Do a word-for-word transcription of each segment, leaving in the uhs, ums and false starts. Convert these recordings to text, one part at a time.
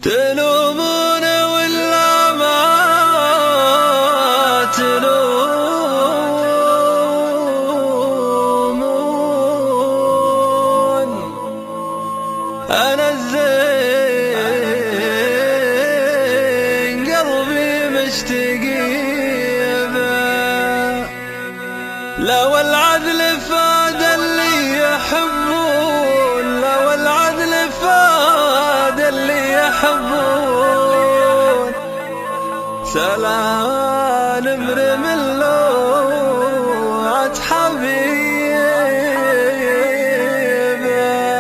تلومون ولا ما تلومون، أنا الزين قلبي مشتقي به، لو العدل فاد اللي يحبون، لو العدل فاد اللي يحبون، سلام نمر من لوعة حبيبه.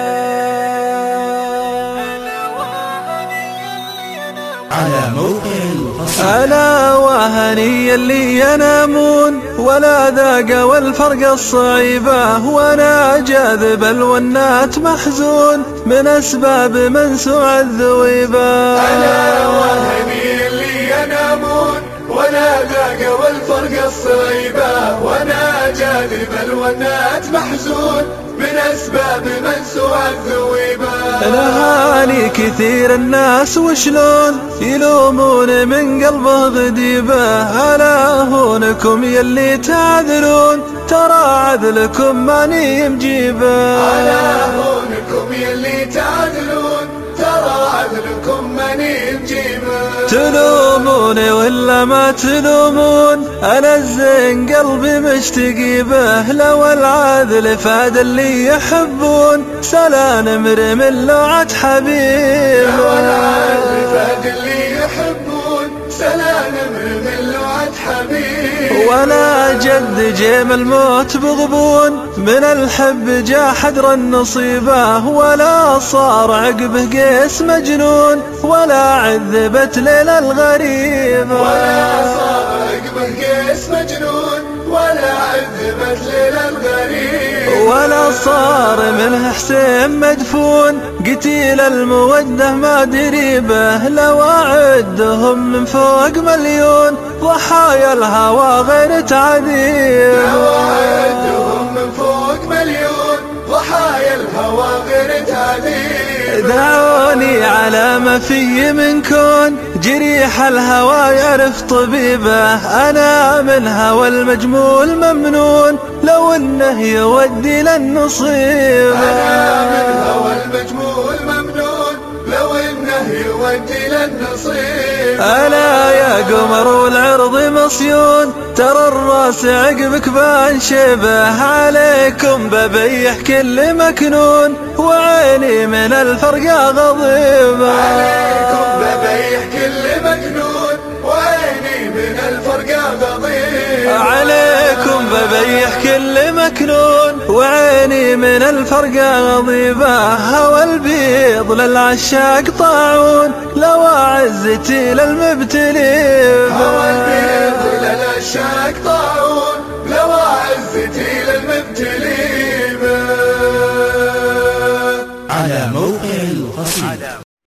على موقع الفصل. ألا وهني اللي ينامون ولا ذاق والفرق الصعيبة، وانا جاذب الونات محزون من أسباب منسوع الذويبة. ألا وهني اللي ينامون ولا ذاق والفرق الصعيبة، وانا جاذب الونات محزون من أسباب منسوع الذويبة. نهاني كثير الناس وشلون يلومون من قلبه غديبه، ألا هونكم يلي تعذلون ترى عذلكم ماني مجيبه. ألا هونكم يلي تعذلون ترى عذلكم ماني مجيبه. تلوموني ولا ما تلومون، أنا الزين قلبي مشتقي به، لو العذل فاد اللي يحبون سلا نمر من لوعة حبيبه. لو العذل فاد اللي يحبون سلا نمر من لوعة حبيبه. ولا جد جيم الموت بغبون من الحب جا حدر النصيبه، ولا صار عقبه قيس مجنون ولا عذبت ليلة الغريبة. ولا صار عقبه قيس مجنون ولا عذبت ليلة الغريبة. ولا صار منه حسين مدفون قتيل المودة ما دريبه، لو أعدهم من فوق مليون ضحايا الهوى غير تعذيبه. لو أعدهم من فوق مليون ضحايا الهوى غير تعذيبه. دعوني على ما في من كون جريح الهوى يعرف طبيبه، أنا من هوى المجمول ممنون لو انه يودي للنصيبه. أنا من هوى المجمول ممنون لو انه يودي للنصيبه. ألا يا قمر والعرض مصيون ترى الراس عقبك بانشبه، عليكم ببيح كل مكنون وعيني من الفرقة غضيبة. عليكم ببيح كل مكنون وعيني من الفرقة غضيبة. عليكم ببيح كل مكنون وعيني من الفرقة غضيبة، هوى البيض للعشاق طاعون لو عزتي للمبتلين. هوى البيض للعشاق طاعون